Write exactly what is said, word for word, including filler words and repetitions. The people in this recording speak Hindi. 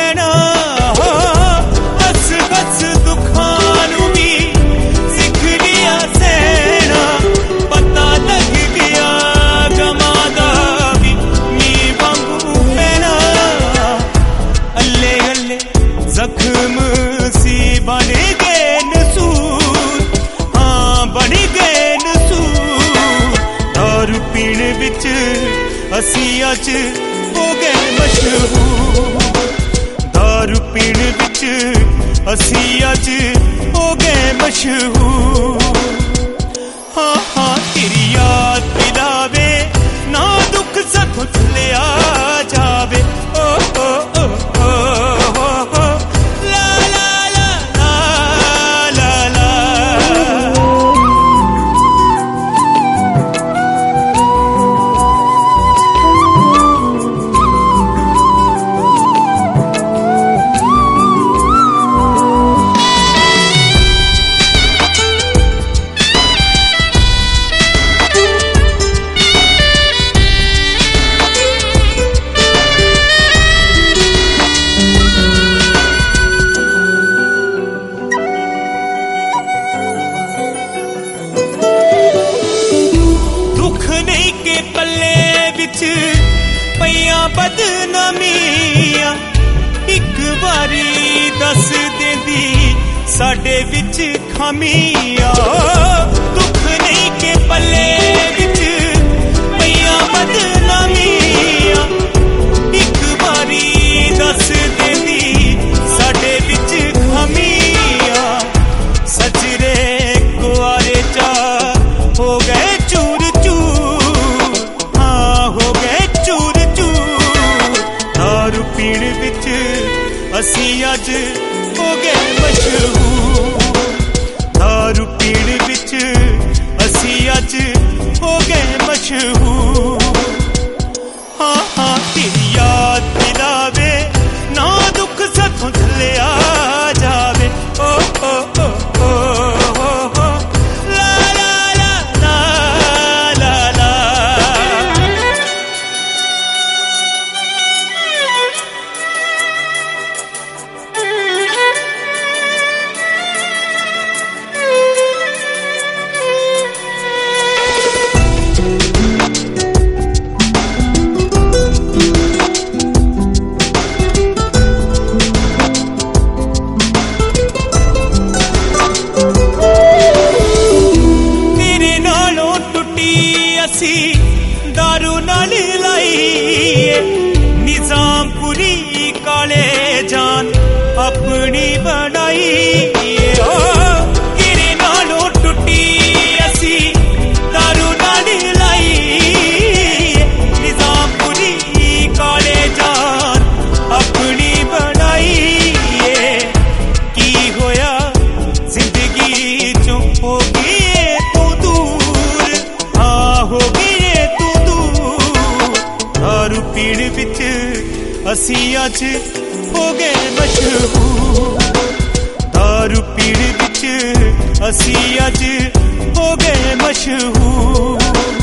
पैना हस हस दुखां नू भी सिख लिया सहना पता लग गया गमा दा भी नी वांगू पैना अल्ले अल्ले जख्म सी बन गए नसूर हाँ बन गए नसूर दारू पीण विच असी अज हो गए मशहूर दारू पीण विच असी अज हो गए मशहूर हाँ हाँ तेरी याद दिलावे ना दुख सख लिया जावे ओ ओ ओ ओ ओ ओ ला ला ला ला ला पईया बदनामियां एक बारी दस देंदी साडे विच खामियां दुख नहीं के पल्ले विच पईया बदनामियां एक बारी दस देंदी साडे विच खामियां सजरे कुआरे चा हो गए चूर पीण विच असी अज हो गए मशहूर दारू पीण विच असी अज हो गए मशहूर हाँ हाँ तेरी याद दिलावे ना दुख सखों लिया जावे ओ ओ ओ ओ ओ ओ ला ला ला ला ला ला दारू नाल लाई निजाम पूरी काले जान अपनी बनाई तेरे नालों टुटी असी दारू नाल लाई निजाम पूरी काले जान अपनी बनाई की होया जिंदगी चों हो गई तू दूर हाँ हो गई दारू पीण विच असी अज हो गए मशहूर दारू पीण विच असी अज हो गए मशहूर